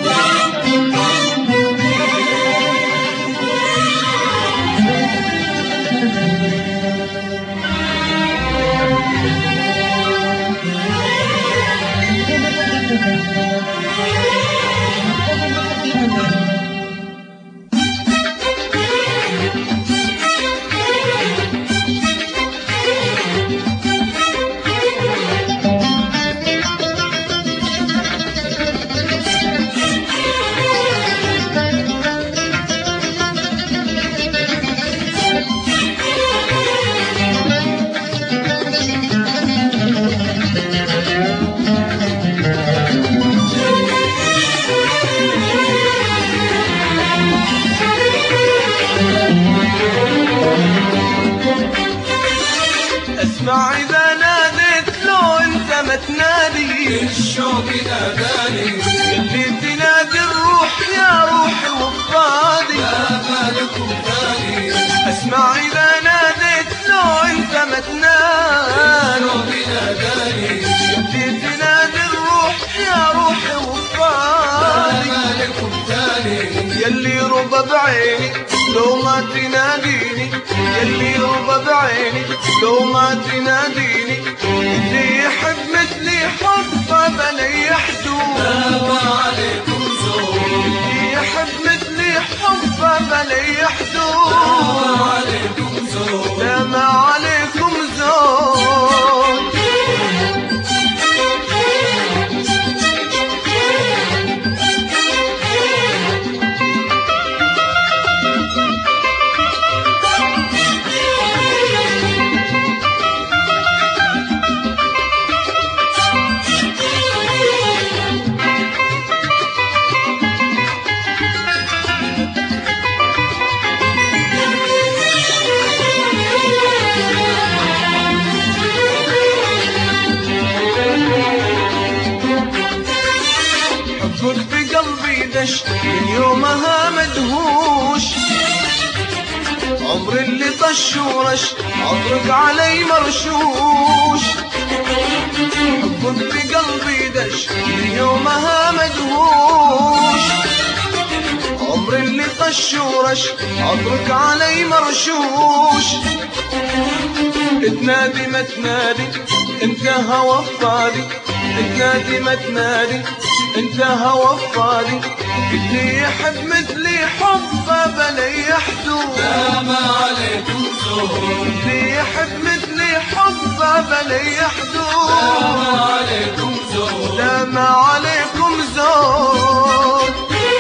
اسمع إذا ناديت لو أنت ما تنادي الشوق ناداني اللي تنادي الروح يا روحي وفادي لا مالكم ثاني اسمع إذا ناديت لو أنت ما تنادي الشوق ناداني اللي تنادي الروح يا روحي لا وفادي مالكم ثاني يلي ربى بعيني لو ما تناديني يلي ربى بعيني لو ما تناديني اللي يحب مثلي حبه بلي حدود ما عليكم زور اللي يحب مثلي حبه بلي حدود ما عليكم زور لا ما عليكم زود حبك بقلبي دش من يومها مدهوش عمر اللي طش ورش عطرك علي مرشوش حبك بقلبي دش من يومها مدهوش عمر اللي طش ورش عطرك علي مرشوش تنادي ما تنادي انت هوى فادي تنادي ما تنادي انت هوى فادي اللي يحب مثلي حبه بلي حدود لا ما عليكم زور اللي يحب مثلي حبه بلي لا حدود ما عليكم زور لا ما عليكم زود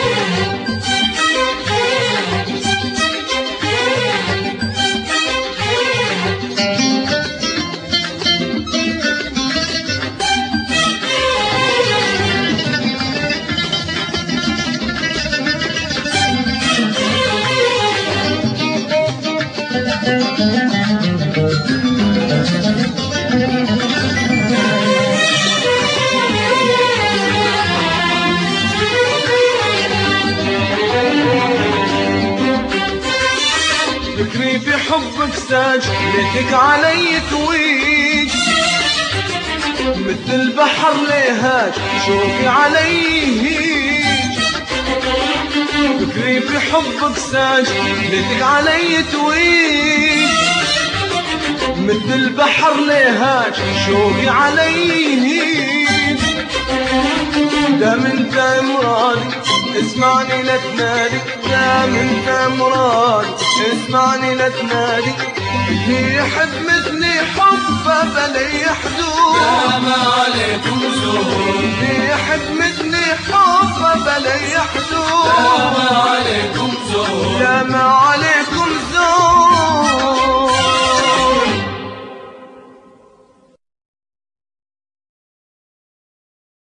فكري في حبك ساج ليتك علي تويج مثل البحر ليهاج شوقي علي هيج فكري في حبك ساج ليتك علي تويج مثل البحر ليهاج شوقي علي هيج دام انت مرادي اسمعني لا تنادي دام انت مرادي اسمعني لا تنادي اللي يحب مثلي حبه بلي حدود لا ما عليكم زور